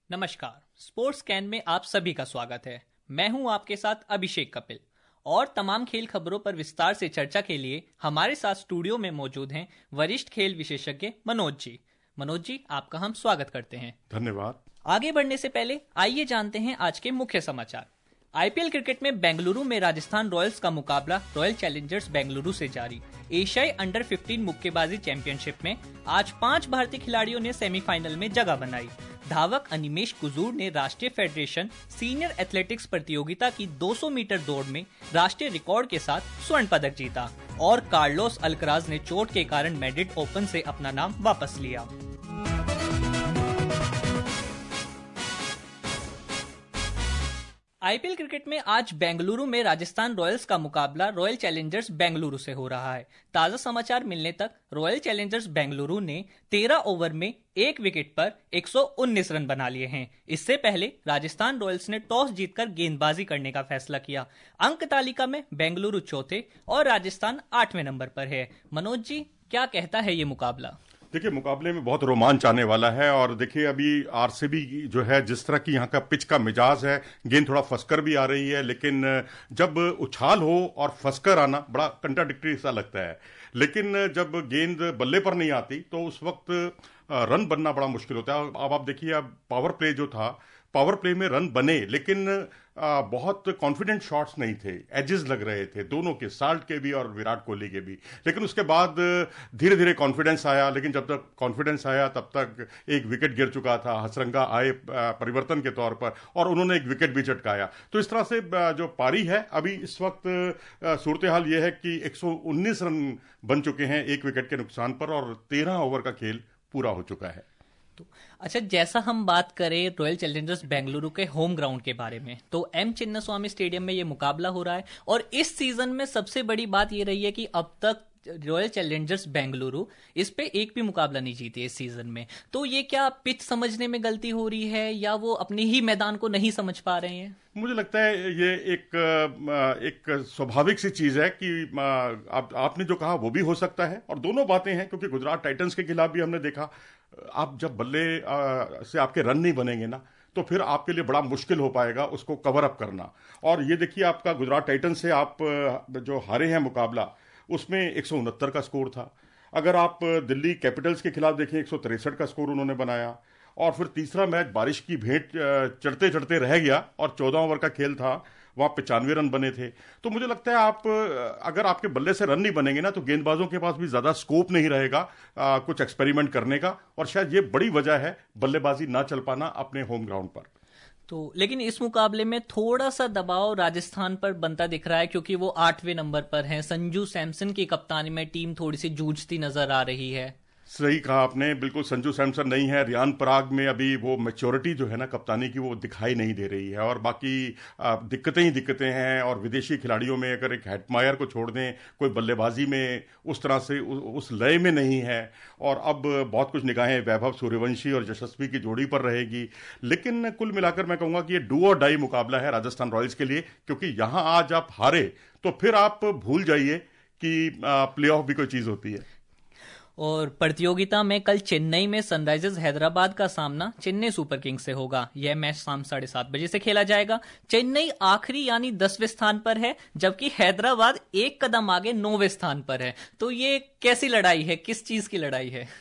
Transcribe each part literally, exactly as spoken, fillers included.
नमस्कार, sports can में आप सभी का स्वागत है। मैं हूं आपके साथ अभिषेक कपिल और तमाम खेल खबरों पर विस्तार से चर्चा के लिए हमारे साथ स्टूडियो में मौजूद हैं वरिष्ठ खेल विशेषज्ञ मनोज जी। मनोज जी, आपका हम स्वागत करते हैं। धन्यवाद। आगे बढ़ने से पहले आइए जानते हैं आज के मुख्य समाचार। आईपीएल क्रिकेट में बेंगलुरु में राजस्थान रॉयल्स का मुकाबला रॉयल चैलेंजर्स बेंगलुरु से जारी। एशियाई अंडर पंद्रह मुक्केबाजी चैंपियनशिप में आज पांच भारतीय खिलाड़ियों ने सेमीफाइनल में जगह बनाई। धावक अनिमेश कुजूर ने राष्ट्रीय फेडरेशन सीनियर एथलेटिक्स प्रतियोगिता की दो सौ मीटर दौड़ में राष्ट्रीय रिकॉर्ड के साथ स्वर्ण पदक जीता और कार्लोस अल्कराज ने चोट के कारण मैड्रिड ओपन से अपना नाम वापस लिया। आईपीएल क्रिकेट में आज बेंगलुरु में राजस्थान रॉयल्स का मुकाबला रॉयल चैलेंजर्स बेंगलुरु से हो रहा है। ताजा समाचार मिलने तक रॉयल चैलेंजर्स बेंगलुरु ने तेरह ओवर में एक विकेट पर एक सौ उन्नीस रन बना लिए हैं। इससे पहले राजस्थान रॉयल्स ने टॉस जीतकर गेंदबाजी करने का फैसला किया। अंक तालिका में बेंगलुरु चौथे और राजस्थान आठवें नंबर पर है। मनोज जी, क्या कहता है ये मुकाबला? देखिए, मुकाबले में बहुत रोमांच आने वाला है और देखिए अभी आरसीबी जो है, जिस तरह की यहाँ का पिच का मिजाज है, गेंद थोड़ा फंसकर भी आ रही है, लेकिन जब उछाल हो और फंसकर आना बड़ा कंट्राडिक्टरी सा लगता है। लेकिन जब गेंद बल्ले पर नहीं आती तो उस वक्त रन बनना बड़ा मुश्किल होता है। अब आप देखिए, अब पावर प्ले जो था, पावर प्ले में रन बने, लेकिन आ, बहुत कॉन्फिडेंट शॉट्स नहीं थे, एजेस लग रहे थे दोनों के, साल्ट के भी और विराट कोहली के भी। लेकिन उसके बाद धीरे धीरे कॉन्फिडेंस आया, लेकिन जब तक कॉन्फिडेंस आया तब तक एक विकेट गिर चुका था। हसरंगा आए परिवर्तन के तौर पर और उन्होंने एक विकेट भी चटकाया। तो इस तरह से जो पारी है अभी इस वक्त सूरत हाल यह है कि एक सौ उन्नीस रन बन चुके हैं एक विकेट के नुकसान पर और तेरह ओवर का खेल पूरा हो चुका है। अच्छा, जैसा हम बात करें रॉयल चैलेंजर्स बेंगलुरु के होम ग्राउंड के बारे में, तो एम चिन्नास्वामी स्टेडियम में ये मुकाबला हो रहा है और इस सीजन में सबसे बड़ी बात ये रही है कि अब तक रॉयल चैलेंजर्स बेंगलुरु इस पे एक भी मुकाबला नहीं जीती इस सीजन में। तो ये क्या पिच समझने में गलती हो रही है या वो अपने ही मैदान को नहीं समझ पा रहे हैं? मुझे लगता है ये एक एक स्वाभाविक सी चीज है कि आप, आपने जो कहा वो भी हो सकता है और दोनों बातें हैं, क्योंकि गुजरात टाइटंस के खिलाफ भी हमने देखा, आप जब बल्ले से आपके रन नहीं बनेंगे ना तो फिर आपके लिए बड़ा मुश्किल हो पाएगा उसको कवर अप करना। और ये देखिए, आपका गुजरात टाइटंस से आप जो हारे हैं मुकाबला, उसमें एक सौ उनहत्तर का स्कोर था। अगर आप दिल्ली कैपिटल्स के खिलाफ देखें, एक सौ तिरसठ का स्कोर उन्होंने बनाया और फिर तीसरा मैच बारिश की भेंट चढ़ते चढ़ते रह गया और चौदह ओवर का खेल था, वहां पचानवे रन बने थे। तो मुझे लगता है आप अगर आपके बल्ले से रन नहीं बनेंगे ना तो गेंदबाजों के पास भी ज्यादा स्कोप नहीं रहेगा आ, कुछ एक्सपेरिमेंट करने का, और शायद ये बड़ी वजह है बल्लेबाजी ना चल पाना अपने होम ग्राउंड पर। तो लेकिन इस मुकाबले में थोड़ा सा दबाव राजस्थान पर बनता दिख रहा है क्योंकि वो आठवें नंबर पर हैं। संजू सैमसन की कप्तानी में टीम थोड़ी सी जूझती नजर आ रही है। सही कहा आपने, बिल्कुल संजू सैमसन नहीं है। रियान पराग में अभी वो मैच्योरिटी जो है ना कप्तानी की, वो दिखाई नहीं दे रही है और बाकी दिक्कतें ही दिक्कतें हैं। और विदेशी खिलाड़ियों में अगर एक हेटमायर को छोड़ दें, कोई बल्लेबाजी में उस तरह से उ, उस लय में नहीं है। और अब बहुत कुछ निगाहें वैभव सूर्यवंशी और यशस्वी की जोड़ी पर रहेगी। लेकिन कुल मिलाकर मैं कहूंगा कि ये डू और डाई मुकाबला है राजस्थान रॉयल्स के लिए, क्योंकि यहां आज आप हारे तो फिर आप भूल जाइए कि प्ले ऑफ भी कोई चीज होती है। और प्रतियोगिता में कल चेन्नई में सनराइजर्स हैदराबाद का सामना चेन्नई सुपर किंग्स से होगा। यह मैच शाम साढ़े सात बजे से खेला जाएगा। चेन्नई आखिरी यानी दसवें स्थान पर है, जबकि हैदराबाद एक कदम आगे नौवें स्थान पर है। तो ये कैसी लड़ाई है, किस चीज की लड़ाई है?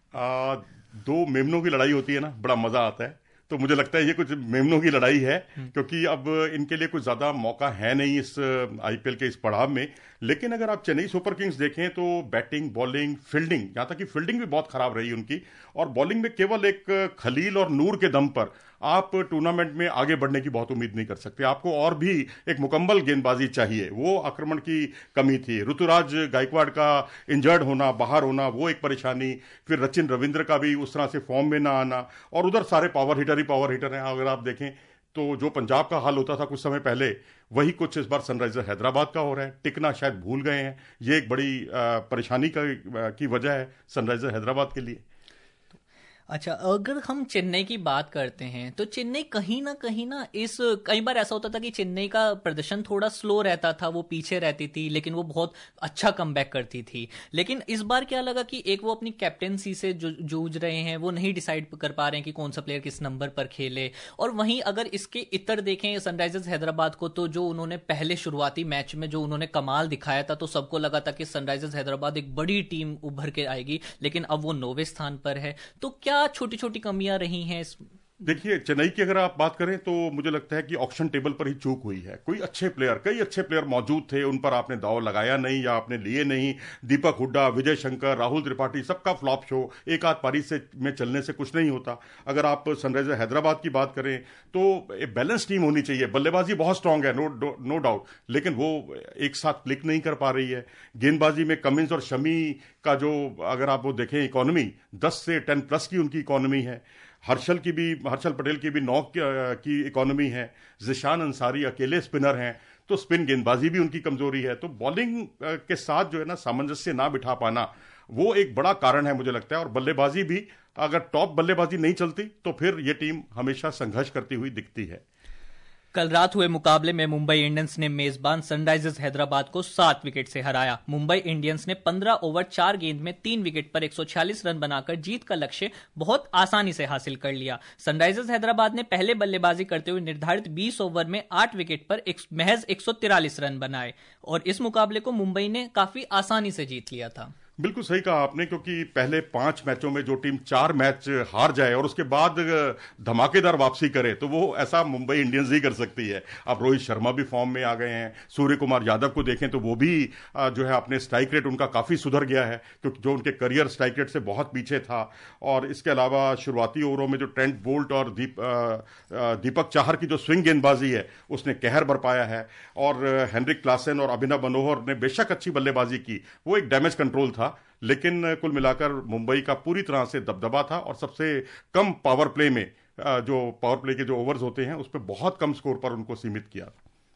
आ, दो मेमनों की लड़ाई होती है ना, बड़ा मजा आता है। तो मुझे लगता है ये कुछ मेमनों की लड़ाई है, क्योंकि अब इनके लिए कुछ ज्यादा मौका है नहीं इस आईपीएल के इस पड़ाव में। लेकिन अगर आप चेन्नई सुपर किंग्स देखें तो बैटिंग, बॉलिंग, फील्डिंग, यहां तक कि फील्डिंग भी बहुत खराब रही उनकी, और बॉलिंग में केवल एक खलील और नूर के दम पर आप टूर्नामेंट में आगे बढ़ने की बहुत उम्मीद नहीं कर सकते। आपको और भी एक मुकम्मल गेंदबाजी चाहिए, वो आक्रमण की कमी थी। ऋतुराज गायकवाड़ का इंजर्ड होना, बाहर होना, वो एक परेशानी। फिर रचिन रविंद्र का भी उस तरह से फॉर्म में ना आना, और उधर सारे पावर हिटर ही पावर हिटर हैं। अगर आप देखें तो जो पंजाब का हाल होता था कुछ समय पहले, वही कुछ इस बार सनराइजर हैदराबाद का हो रहा है। टिकना शायद भूल गए हैं, ये एक बड़ी परेशानी का की वजह है सनराइजर हैदराबाद के लिए। अच्छा, अगर हम चेन्नई की बात करते हैं तो चेन्नई कहीं ना कहीं ना इस कई बार ऐसा होता था कि चेन्नई का प्रदर्शन थोड़ा स्लो रहता था, वो पीछे रहती थी, लेकिन वो बहुत अच्छा कमबैक करती थी। लेकिन इस बार क्या लगा कि एक वो अपनी कैप्टेंसी से जू- जूझ रहे हैं, वो नहीं डिसाइड कर पा रहे हैं कि कौन सा प्लेयर किस नंबर पर खेले। और वहीं अगर इसके इतर देखें सनराइजर्स हैदराबाद को, तो जो उन्होंने पहले शुरुआती मैच में जो उन्होंने कमाल दिखाया था, तो सबको लगा था कि सनराइजर्स हैदराबाद एक बड़ी टीम उभर के आएगी, लेकिन अब वो नौवें स्थान पर है। तो क्या छोटी छोटी कमियां रही हैं इस? देखिए, चेन्नई की अगर आप बात करें तो मुझे लगता है कि ऑक्शन टेबल पर ही चूक हुई है। कोई अच्छे प्लेयर, कई अच्छे प्लेयर मौजूद थे, उन पर आपने दाव लगाया नहीं या आपने लिए नहीं। दीपक हुड्डा, विजय शंकर, राहुल त्रिपाठी, सबका फ्लॉप शो। एक आध पारी से में चलने से कुछ नहीं होता। अगर आप सनराइजर हैदराबाद की बात करें तो एक बैलेंस टीम होनी चाहिए। बल्लेबाजी बहुत स्ट्रांग है, नो नो डाउट, लेकिन वो एक साथ क्लिक नहीं कर पा रही है। गेंदबाजी में कमिंस और शमी का जो अगर आप वो देखें इकोनॉमी, दस से टेन प्लस की उनकी इकोनॉमी है। हर्षल की भी, हर्षल पटेल की भी नौ की इकोनॉमी है। जिशान अंसारी अकेले स्पिनर हैं, तो स्पिन गेंदबाजी भी उनकी कमजोरी है। तो बॉलिंग के साथ जो है ना सामंजस्य ना बिठा पाना, वो एक बड़ा कारण है मुझे लगता है। और बल्लेबाजी भी, अगर टॉप बल्लेबाजी नहीं चलती तो फिर ये टीम हमेशा संघर्ष करती हुई दिखती है। कल रात हुए मुकाबले में मुंबई इंडियंस ने मेजबान सनराइजर्स हैदराबाद को सात विकेट से हराया। मुंबई इंडियंस ने पंद्रह ओवर चार गेंद में तीन विकेट पर एक सौ छियालीस रन बनाकर जीत का लक्ष्य बहुत आसानी से हासिल कर लिया। सनराइजर्स हैदराबाद ने पहले बल्लेबाजी करते हुए निर्धारित बीस ओवर में आठ विकेट पर एक, महज एक सौ तिरालीस रन बनाए और इस मुकाबले को मुंबई ने काफी आसानी से जीत लिया था। बिल्कुल सही कहा आपने, क्योंकि पहले पांच मैचों में जो टीम चार मैच हार जाए और उसके बाद धमाकेदार वापसी करे, तो वो ऐसा मुंबई इंडियंस ही कर सकती है। अब रोहित शर्मा भी फॉर्म में आ गए हैं। सूर्य कुमार यादव को देखें तो वो भी जो है अपने स्ट्राइक रेट उनका काफी सुधर गया है, क्योंकि जो उनके करियर स्ट्राइक रेट से बहुत पीछे था। और इसके अलावा शुरुआती ओवरों में जो ट्रेंट बोल्ट और दीप, दीपक चाहर की जो स्विंग गेंदबाजी है उसने कहर बरपाया है। और हेनरिक क्लासन और अभिनव मनोहर ने बेशक अच्छी बल्लेबाजी की, वो एक डैमेज कंट्रोल था, लेकिन कुल मिलाकर मुंबई का पूरी तरह से दबदबा था। और सबसे कम पावर प्ले में, जो पावर प्ले के जो ओवर्स होते हैं उस पर बहुत कम स्कोर पर उनको सीमित किया।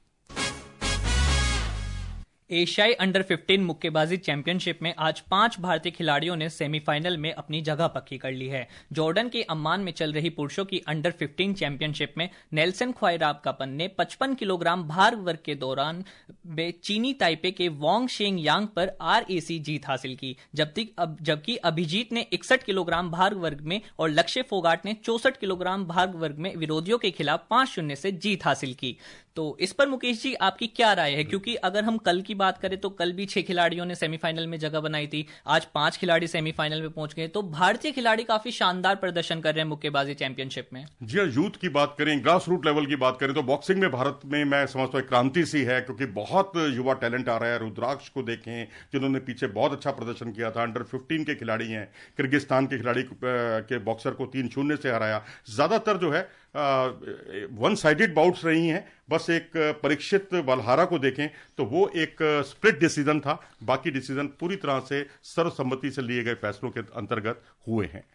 एशियाई अंडर फिफ्टीन मुक्केबाजी चैंपियनशिप में आज पांच भारतीय खिलाड़ियों ने सेमीफाइनल में अपनी जगह पक्की कर ली है। जॉर्डन के अम्मान में चल रही पुरुषों की अंडर फिफ्टीन चैंपियनशिप में नेल्सन ख्वाइराबकापन ने पचपन किलोग्राम भार वर्ग के दौरान में चीनी ताइपे के वांग शेंग यांग पर आरएसी जीत हासिल की, जबकि अब जबकि अभिजीत ने इकसठ किलोग्राम भार वर्ग में और लक्ष्य फोगाट ने चौसठ किलोग्राम भार वर्ग में विरोधियों के खिलाफ पांच शून्य से जीत हासिल की। तो इस पर मुकेश जी आपकी क्या राय है? क्योंकि अगर हम कल की बात करें तो कल भी छह खिलाड़ियों ने सेमीफाइनल में जगह बनाई थी, आज पांच खिलाड़ी सेमीफाइनल में पहुंच गए। तो भारतीय खिलाड़ी काफी शानदार प्रदर्शन कर रहे हैं मुक्केबाजी चैंपियनशिप में। जी हाँ, यूथ की बात करें, ग्रास रूट लेवल की बात करें तो बॉक्सिंग में भारत में मैं समझता हूँ क्रांति सी है, क्योंकि बहुत युवा टैलेंट आ रहा है। रुद्राक्ष को देखें जिन्होंने पीछे बहुत अच्छा प्रदर्शन किया था, अंडर फिफ्टीन के खिलाड़ी हैं। किर्गिस्तान के खिलाड़ी के बॉक्सर को तीन शून्य से हराया। ज्यादातर जो है वन साइडेड बाउट्स रही हैं। बस एक परीक्षित बलहारा को देखें तो वो एक स्प्लिट डिसीजन था, बाकी डिसीजन पूरी तरह से सर्वसम्मति से लिए गए फैसलों के अंतर्गत हुए हैं।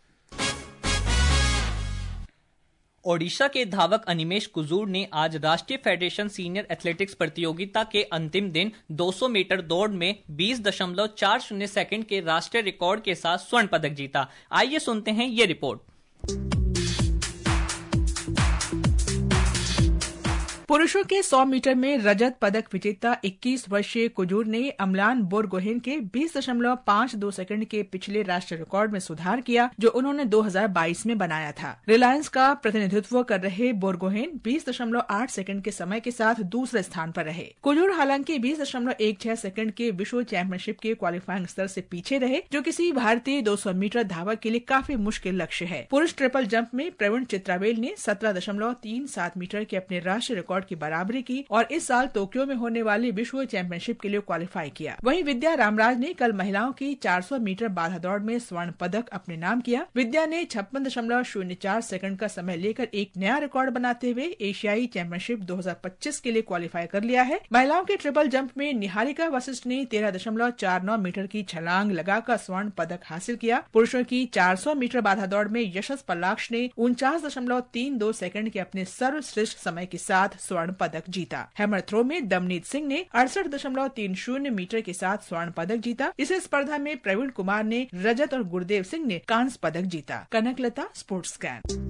ओडिशा के धावक अनिमेश कुजूर ने आज राष्ट्रीय फेडरेशन सीनियर एथलेटिक्स प्रतियोगिता के अंतिम दिन दो सौ मीटर दौड़ में बीस दशमलव चार शून्य सेकंड के राष्ट्रीय रिकॉर्ड के साथ स्वर्ण पदक जीता। आइए सुनते हैं ये रिपोर्ट। पुरुषों के सौ मीटर में रजत पदक विजेता इक्कीस वर्षीय कुजूर ने अमलान बोरगोहेन के बीस दशमलव पाँच दो सेकंड के पिछले राष्ट्रीय रिकॉर्ड में सुधार किया, जो उन्होंने दो हज़ार बाईस में बनाया था। रिलायंस का प्रतिनिधित्व कर रहे बोरगोहेन बीस दशमलव आठ सेकंड के समय के साथ दूसरे स्थान पर रहे। कुजूर हालांकि बीस दशमलव एक छह सेकंड के विश्व चैंपियनशिप के क्वालिफाइंग स्तर से पीछे रहे, जो किसी भारतीय दो सौ मीटर धावक के लिए काफी मुश्किल लक्ष्य है। पुरुष ट्रिपल जंप में प्रवीण चित्रावेल ने सत्रह दशमलव तीन सात मीटर के अपने राष्ट्रीय रिकॉर्ड की बराबरी की और इस साल टोक्यो में होने वाली विश्व चैंपियनशिप के लिए क्वालिफाई किया। वहीं विद्या रामराज ने कल महिलाओं की चार सौ मीटर बाधा दौड़ में स्वर्ण पदक अपने नाम किया। विद्या ने छप्पन दशमलव शून्य चार सेकंड का समय लेकर एक नया रिकॉर्ड बनाते हुए एशियाई चैंपियनशिप दो हज़ार पच्चीस के लिए क्वालिफाई कर लिया है। महिलाओं के ट्रिपल जंप में निहारिका वशिष्ठ ने तेरह दशमलव चार नौ मीटर की छलांग लगाकर स्वर्ण पदक हासिल किया। पुरुषों की चार सौ मीटर बाधा दौड़ में यशस पल्लाक्ष ने उनचास दशमलव तीन दो सेकंड के अपने सर्वश्रेष्ठ समय के साथ स्वर्ण पदक जीता। हैमर थ्रो में दमनीत सिंह ने अड़सठ दशमलव तीन शून्य मीटर के साथ स्वर्ण पदक जीता। इस स्पर्धा में प्रवीण कुमार ने रजत और गुरदेव सिंह ने कांस्य पदक जीता। Kanaklata, sports scan.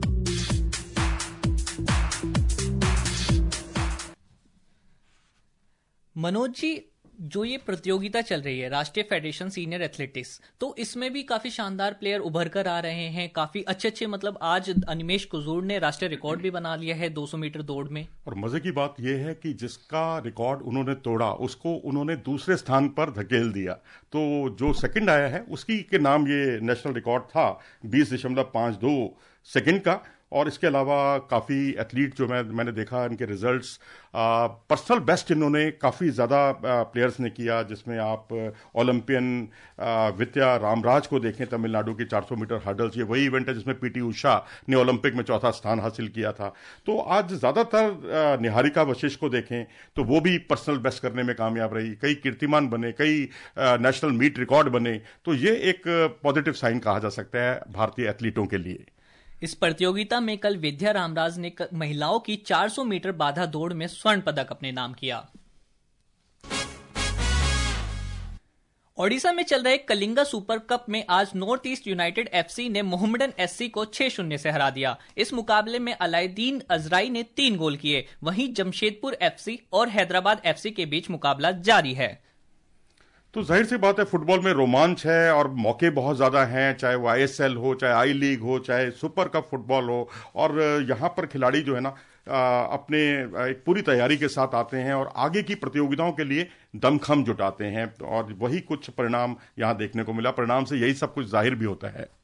मनोज जी, जो ये प्रतियोगिता चल रही है राष्ट्रीय फेडरेशन सीनियर एथलेटिक्स, तो इसमें भी काफी शानदार प्लेयर उभर कर आ रहे हैं, काफी अच्छे अच्छे, मतलब आज अनिमेश कुजूर ने राष्ट्रीय रिकॉर्ड भी बना लिया है दो सौ मीटर दौड़ में। और मजे की बात यह है कि जिसका रिकॉर्ड उन्होंने तोड़ा उसको उन्होंने दूसरे स्थान पर धकेल दिया, तो जो सेकंड आया है उसकी के नाम ये नेशनल रिकॉर्ड था बीस दशमलव पांच दो सेकंड का। और इसके अलावा काफ़ी एथलीट जो मैं मैंने देखा इनके रिजल्ट्स, पर्सनल बेस्ट इन्होंने काफ़ी ज़्यादा प्लेयर्स ने किया, जिसमें आप ओलंपियन विद्या रामराज को देखें, तमिलनाडु की चार सौ मीटर हर्डल्स, ये वही इवेंट है जिसमें पीटी उषा ने ओलंपिक में चौथा स्थान हासिल किया था। तो आज ज़्यादातर निहारिका वशिष्ठ को देखें तो वो भी पर्सनल बेस्ट करने में कामयाब रही, कई कीर्तिमान बने, कई नेशनल मीट रिकॉर्ड बने। तो ये एक पॉजिटिव साइन कहा जा सकता है भारतीय एथलीटों के लिए। इस प्रतियोगिता में कल विद्या रामराज ने महिलाओं की चार सौ मीटर बाधा दौड़ में स्वर्ण पदक अपने नाम किया। ओडिशा में चल रहे कलिंगा सुपर कप में आज नॉर्थ ईस्ट यूनाइटेड एफसी ने मोहम्मडन एससी को छह शून्य से हरा दिया। इस मुकाबले में अलाउद्दीन अजराई ने तीन गोल किए। वहीं जमशेदपुर एफसी और हैदराबाद एफसी के बीच मुकाबला जारी है। तो जाहिर सी बात है फुटबॉल में रोमांच है और मौके बहुत ज़्यादा हैं, चाहे वो आईएसएल हो, चाहे आई लीग हो, चाहे सुपर कप फुटबॉल हो। और यहाँ पर खिलाड़ी जो है ना अपने एक पूरी तैयारी के साथ आते हैं और आगे की प्रतियोगिताओं के लिए दमखम जुटाते हैं, और वही कुछ परिणाम यहाँ देखने को मिला। परिणाम से यही सब कुछ जाहिर भी होता है।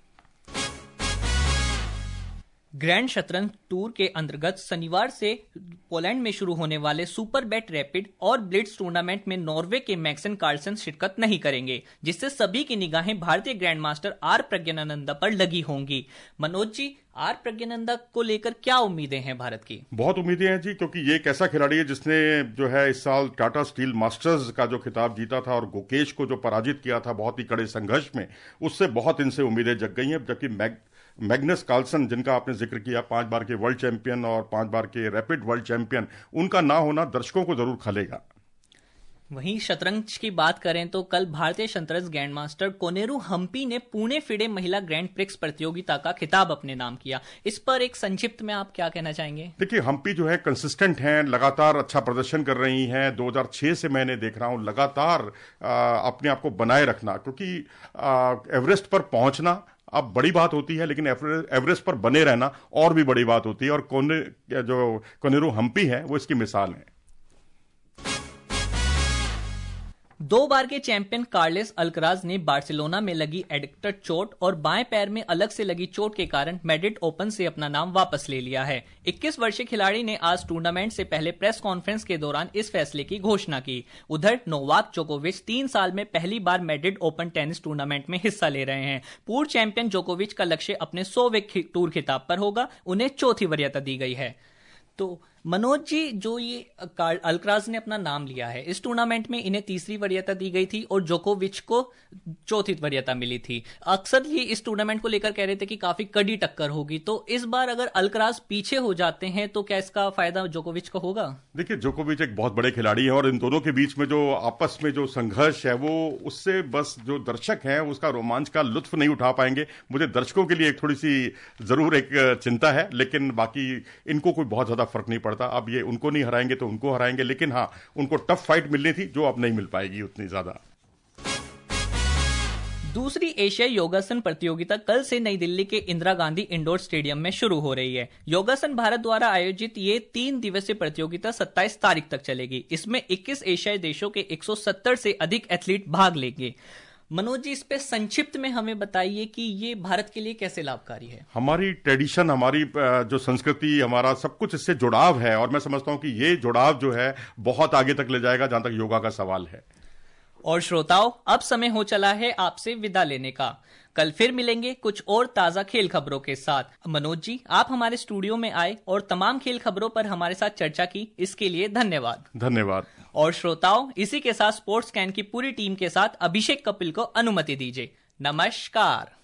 ग्रैंड शतरंज टूर के अंतर्गत शनिवार से पोलैंड में शुरू होने वाले सुपर बैट रैपिड और ब्लिट्ज टूर्नामेंट में नॉर्वे के मैक्सन कार्लसन शिरकत नहीं करेंगे, जिससे सभी की निगाहें भारतीय ग्रैंड मास्टर आर प्रज्ञानंदा पर लगी होंगी। मनोज जी, आर प्रज्ञानंदा को लेकर क्या उम्मीदें हैं भारत की? बहुत उम्मीदें हैं जी, क्योंकि ये एक ऐसा खिलाड़ी है जिसने जो है इस साल टाटा स्टील मास्टर्स का जो खिताब जीता था और गुकेश को जो पराजित किया था बहुत ही कड़े संघर्ष में, उससे बहुत इनसे उम्मीदें जग गई हैं। जबकि मैग मैग्नस कार्लसन, जिनका आपने जिक्र किया, पांच बार के वर्ल्ड चैंपियन और पांच बार के रैपिड वर्ल्ड चैंपियन, उनका ना होना दर्शकों को जरूर खलेगा। वहीं शतरंज की बात करें तो कल भारतीय शतरंज ग्रैंड मास्टर कोनेरू हम्पी ने पुणे फिडे महिला ग्रैंड प्रिक्स प्रतियोगिता का खिताब अपने नाम किया। इस पर एक संक्षिप्त में आप क्या कहना चाहेंगे? देखिए, हम्पी जो है कंसिस्टेंट हैं, लगातार अच्छा प्रदर्शन कर रही हैं। दो हज़ार छह से मैंने देख रहा हूं लगातार आ, अपने आप को बनाए रखना, क्योंकि एवरेस्ट पर पहुंचना अब बड़ी बात होती है, लेकिन एवरेस्ट पर बने रहना और भी बड़ी बात होती है। और कोने जो कोनेरू हम्पी है वो इसकी मिसाल है। दो बार के चैंपियन कार्लेस अल्कराज ने बार्सिलोना में लगी एडिक्टर चोट और बाएं पैर में अलग से लगी चोट के कारण मैड्रिड ओपन से अपना नाम वापस ले लिया है। इक्कीस वर्षीय खिलाड़ी ने आज टूर्नामेंट से पहले प्रेस कॉन्फ्रेंस के दौरान इस फैसले की घोषणा की। उधर नोवाक जोकोविच तीन साल में पहली बार मैड्रिड ओपन टेनिस टूर्नामेंट में हिस्सा ले रहे हैं। पूर्व चैंपियन जोकोविच का लक्ष्य अपने सौवें टूर खिताब पर होगा। उन्हें चौथी वरीयता दी गई है। तो मनोज जी, जो ये अल्कराज ने अपना नाम लिया है, इस टूर्नामेंट में इन्हें तीसरी वरीयता दी गई थी और जोकोविच को चौथी वरीयता मिली थी। अक्सर ये इस टूर्नामेंट को लेकर कह रहे थे कि काफी कड़ी टक्कर होगी, तो इस बार अगर अल्कराज पीछे हो जाते हैं तो क्या इसका फायदा जोकोविच को होगा? देखिए, जोकोविच एक बहुत बड़े खिलाड़ी है और इन दोनों के बीच में जो आपस में जो संघर्ष है वो उससे बस जो दर्शक हैं उसका रोमांच का लुत्फ नहीं उठा पाएंगे। मुझे दर्शकों के लिए एक थोड़ी सी जरूर एक चिंता है, लेकिन बाकी इनको कोई बहुत ज्यादा फर्क नहीं पड़ता। अब ये उनको नहीं हराएंगे तो उनको हराएंगे, लेकिन हाँ, उनको टफ फाइट मिलनी थी जो अब नहीं मिल पाएगी उतनी ज्यादा। दूसरी एशियाई योगासन प्रतियोगिता कल से नई दिल्ली के इंदिरा गांधी इंडोर स्टेडियम में शुरू हो रही है। योगासन भारत द्वारा आयोजित ये तीन दिवसीय प्रतियोगिता सत्ताईस तारीख तक चलेगी। इसमें इक्कीस एशियाई देशों के एक सौ सत्तर से अधिक एथलीट भाग लेंगे। मनोज जी, इस पे संक्षिप्त में हमें बताइए कि ये भारत के लिए कैसे लाभकारी है? हमारी ट्रेडिशन, हमारी जो संस्कृति, हमारा सब कुछ इससे जुड़ाव है और मैं समझता हूं कि ये जुड़ाव जो है बहुत आगे तक ले जाएगा जहां तक योगा का सवाल है। और श्रोताओं, अब समय हो चला है आपसे विदा लेने का। कल फिर मिलेंगे कुछ और ताजा खेल खबरों के साथ। मनोज जी, आप हमारे स्टूडियो में आए और तमाम खेल खबरों पर हमारे साथ चर्चा की, इसके लिए धन्यवाद। धन्यवाद। और श्रोताओं, इसी के साथ स्पोर्ट्स कैन की पूरी टीम के साथ अभिषेक कपिल को अनुमति दीजिए। नमस्कार।